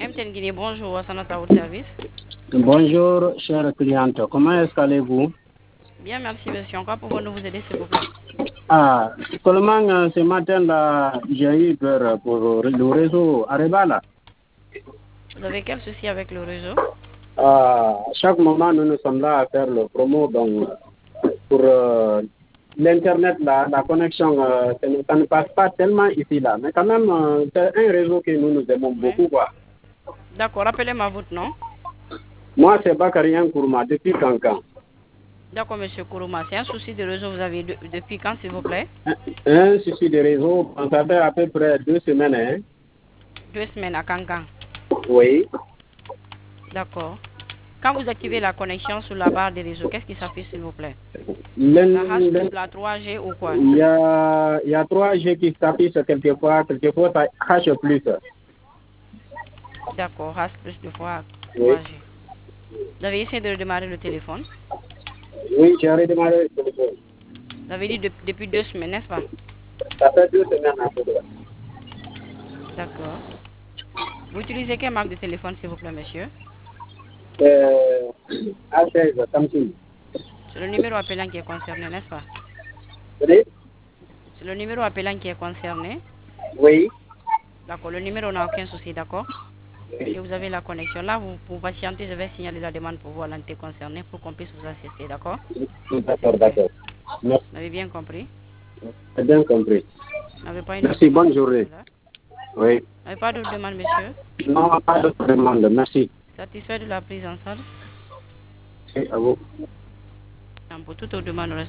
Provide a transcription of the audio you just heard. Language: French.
MTN Guinée, bonjour, Sanata au service. Bonjour, chère cliente. Comment allez-vous? Bien, merci, monsieur. Encore pouvons-nous vous aider, s'il vous plaît? Seulement ce matin-là, j'ai eu peur pour le réseau Arebala. Vous avez quel souci avec le réseau? Chaque moment, nous sommes là à faire le promo. Donc, pour l'Internet, la connexion, ça ne passe pas tellement ici, là. Mais quand même, c'est un réseau que nous aimons beaucoup, quoi. D'accord, rappelez-moi votre nom. Moi, c'est Bakarien Kourma, depuis Cancan. D'accord, monsieur Kourouma. C'est un souci de réseau, vous avez depuis quand, s'il vous plaît? Un souci de réseau, ça fait à peu près 2 semaines, hein? 2 semaines à Cancan. Oui. D'accord. Quand vous activez la connexion sur la barre des réseaux, qu'est-ce qui s'affiche, s'il vous plaît? La hache plus, la 3G ou quoi? Il y a 3G qui s'affichent quelquefois ça hache plus. D'accord, hache plus de fois Oui. 3G. Vous avez essayé de redémarrer le téléphone? Oui, j'ai redémarré le téléphone. Vous avez dit depuis 2 semaines, n'est-ce pas? Ça fait 2 semaines à peu près. D'accord. Vous utilisez quelle marque de téléphone, s'il vous plaît, monsieur? A16, Samsung. C'est le numéro appelant qui est concerné, n'est-ce pas? Oui. C'est le numéro appelant qui est concerné. Oui. D'accord, le numéro n'a aucun souci, d'accord? Oui. Et vous avez la connexion. Là, vous patientez, je vais signaler la demande pour vous à l'entité concernée pour qu'on puisse vous assister, d'accord? D'accord, d'accord. Merci. Vous avez bien compris? J'ai bien compris. Vous n'avez pas une autre Merci, demande? bonne journée. Oui. Vous n'avez pas d'autre demande, monsieur? Non, pas d'autre demande, merci. Satisfait de la prise en charge? C'est à vous. Pour toute autre demande,